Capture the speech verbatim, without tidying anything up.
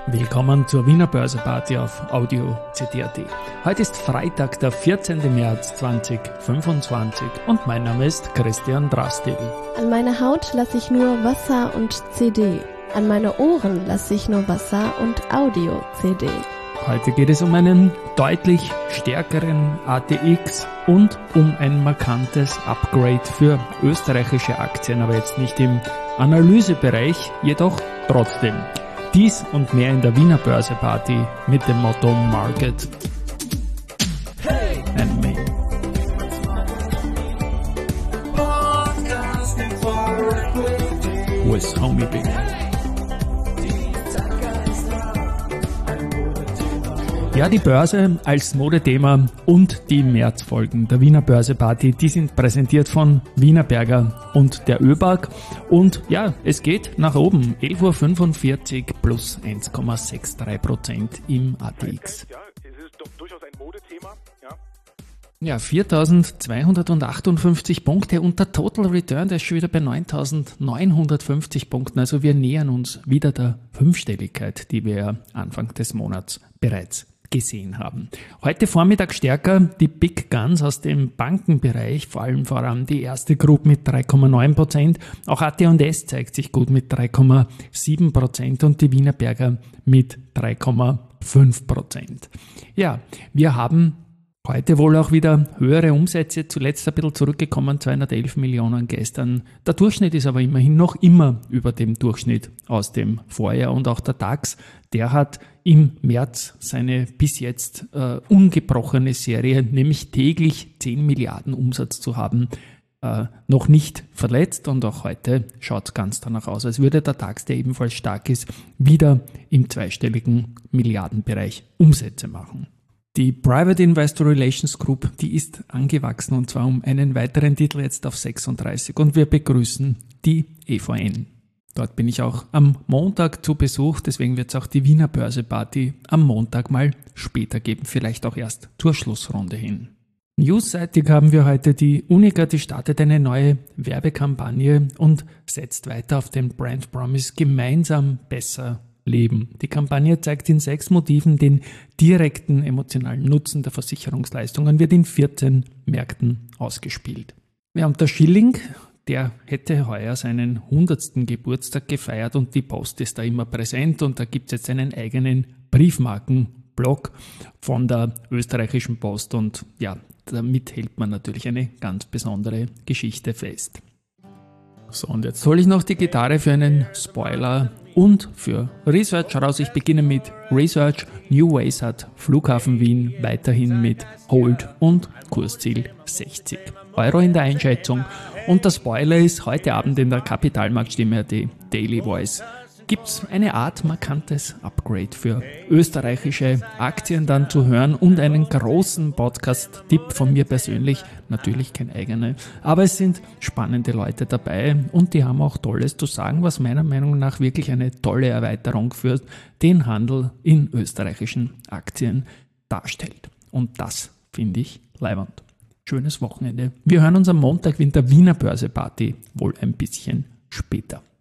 Willkommen zur Wiener Börse-Party auf Audio C D punkt A T. Heute ist Freitag, der vierzehnten März zweitausendfünfundzwanzig und mein Name ist Christian Drastil. An meiner Haut lasse ich nur Wasser und C D. An meine Ohren lasse ich nur Wasser und Audio-C D. Heute geht es um einen deutlich stärkeren A T X und um ein markantes Upgrade für österreichische Aktien, aber jetzt nicht im Analysebereich, jedoch trotzdem. Dies und mehr in der Wiener Börse-Party mit dem Motto Market hey. and Me. With Homie Big. Ja, die Börse als Modethema und die Märzfolgen der Wiener Börse-Party, die sind präsentiert von Wienerberger und der ÖBAG. Und ja, es geht nach oben. elf Uhr fünfundvierzig plus eins Komma drei Prozent im A T X. Ja, es ist doch durchaus ein Modethema. Ja, ja viertausendzweihundertachtundfünfzig Punkte und der Total Return, der ist schon wieder bei neuntausendneunhundertfünfzig Punkten. Also wir nähern uns wieder der Fünfstelligkeit, die wir ja Anfang des Monats bereits gesehen haben. Heute Vormittag stärker die Big Guns aus dem Bankenbereich, vor allem voran die erste Group mit drei Komma neun Prozent. Auch A T und S zeigt sich gut mit drei Komma sieben Prozent und die Wienerberger mit drei Komma fünf Prozent. Ja, wir haben heute wohl auch wieder höhere Umsätze, zuletzt ein bisschen zurückgekommen, zweihundertelf Millionen gestern. Der Durchschnitt ist aber immerhin noch immer über dem Durchschnitt aus dem Vorjahr und auch der DAX, der hat im März seine bis jetzt äh, ungebrochene Serie, nämlich täglich zehn Milliarden Umsatz zu haben, äh, noch nicht verletzt und auch heute schaut es ganz danach aus, als würde der DAX, der ebenfalls stark ist, wieder im zweistelligen Milliardenbereich Umsätze machen. Die Private Investor Relations Group, die ist angewachsen und zwar um einen weiteren Titel jetzt auf sechsunddreißig und wir begrüßen die E V N. Dort bin ich auch am Montag zu Besuch, deswegen wird es auch die Wiener Börse-Party am Montag mal später geben, vielleicht auch erst zur Schlussrunde hin. Newsseitig haben wir heute die Unica, die startet eine neue Werbekampagne und setzt weiter auf den Brand Promise gemeinsam besser leben. Die Kampagne zeigt in sechs Motiven den direkten emotionalen Nutzen der Versicherungsleistungen, wird in vierzehn Märkten ausgespielt. Ja, und der Schilling, der hätte heuer seinen hundertsten Geburtstag gefeiert und die Post ist da immer präsent und da gibt es jetzt einen eigenen Briefmarkenblock von der österreichischen Post und ja, damit hält man natürlich eine ganz besondere Geschichte fest. So, und jetzt hole ich noch die Gitarre für einen Spoiler und für Research raus. Ich beginne mit Research. New Ways hat Flughafen Wien weiterhin mit Hold und Kursziel sechzig Euro in der Einschätzung. Und der Spoiler ist heute Abend in der Kapitalmarktstimme, die Daily Voice, gibt es eine Art markantes Upgrade für österreichische Aktien dann zu hören und einen großen Podcast-Tipp von mir persönlich, natürlich kein eigener, aber es sind spannende Leute dabei und die haben auch Tolles zu sagen, was meiner Meinung nach wirklich eine tolle Erweiterung für den Handel in österreichischen Aktien darstellt. Und das finde ich leiwand. Schönes Wochenende. Wir hören uns am Montag in der Wiener Börse-Party wohl ein bisschen später.